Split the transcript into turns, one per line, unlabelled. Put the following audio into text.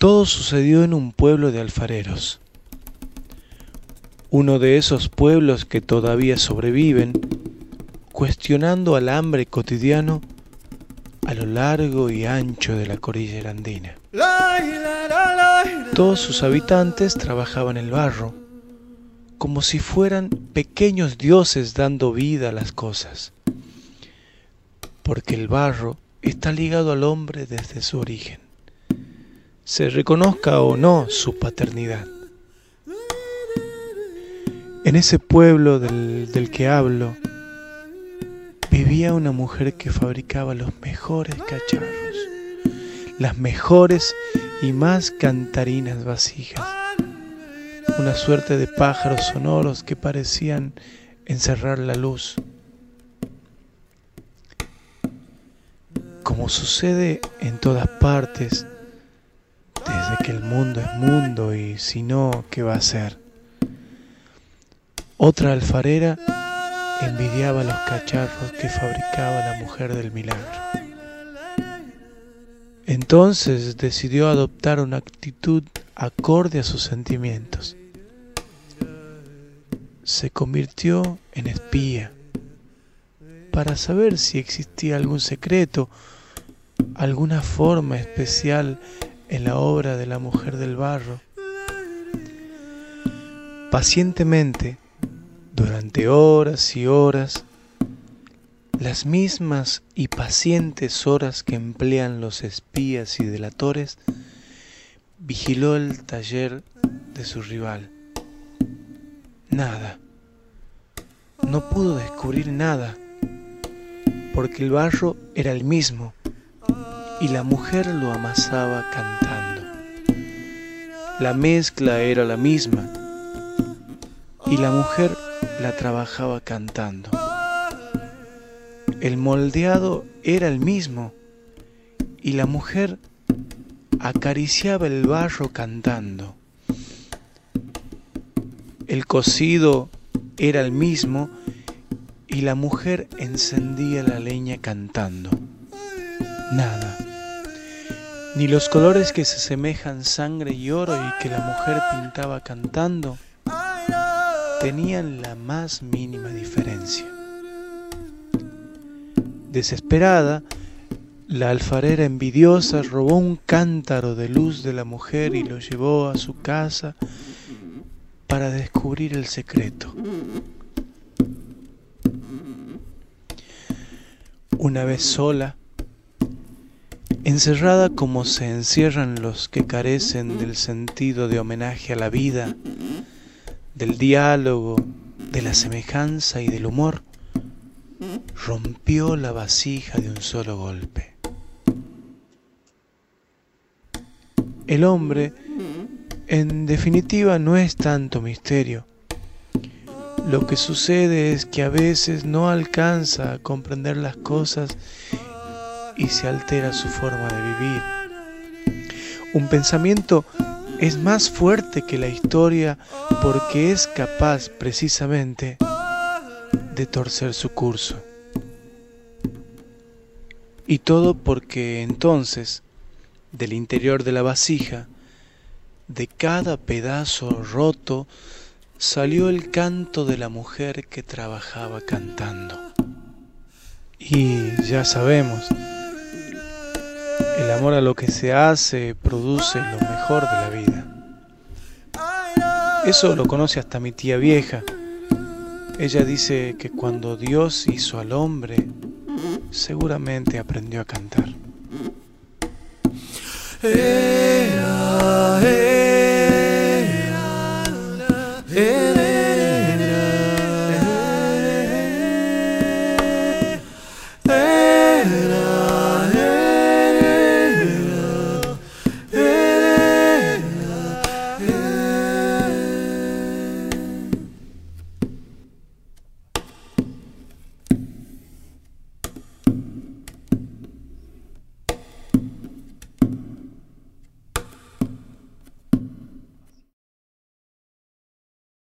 Todo sucedió en un pueblo de alfareros, uno de esos pueblos que todavía sobreviven, cuestionando al hambre cotidiano a lo largo y ancho de la cordillera andina. Todos sus habitantes trabajaban el barro, como si fueran pequeños dioses dando vida a las cosas, porque el barro está ligado al hombre desde su origen, se reconozca o no su paternidad. En ese pueblo del que hablo, vivía una mujer que fabricaba los mejores cacharros, las mejores y más cantarinas vasijas, una suerte de pájaros sonoros que parecían encerrar la luz. Como sucede en todas partes, desde que el mundo es mundo y si no, ¿qué va a ser? Otra alfarera envidiaba los cacharros que fabricaba la mujer del milagro. Entonces decidió adoptar una actitud acorde a sus sentimientos. Se convirtió en espía para saber si existía algún secreto, alguna forma especial en la obra de la mujer del barro. Pacientemente, durante horas y horas, las mismas y pacientes horas que emplean los espías y delatores, vigiló el taller de su rival. Nada. No pudo descubrir nada, porque el barro era el mismo y la mujer lo amasaba cantando. La mezcla era la misma y la mujer la trabajaba cantando. El moldeado era el mismo y la mujer acariciaba el barro cantando. El cocido era el mismo y la mujer encendía la leña cantando. Nada. Ni los colores que se semejan sangre y oro y que la mujer pintaba cantando tenían la más mínima diferencia. Desesperada, la alfarera envidiosa robó un cántaro de luz de la mujer y lo llevó a su casa para descubrir el secreto. Una vez sola, encerrada como se encierran los que carecen del sentido de homenaje a la vida, del diálogo, de la semejanza y del humor, rompió la vasija de un solo golpe. El hombre, en definitiva, no es tanto misterio. Lo que sucede es que a veces no alcanza a comprender las cosas y se altera su forma de vivir. Un pensamiento es más fuerte que la historia porque es capaz precisamente de torcer su curso. Y todo porque entonces, del interior de la vasija, de cada pedazo roto, salió el canto de la mujer que trabajaba cantando. Y ya sabemos, el amor a lo que se hace produce lo mejor de la vida. Eso lo conoce hasta mi tía vieja. Ella dice que cuando Dios hizo al hombre, seguramente aprendió a cantar.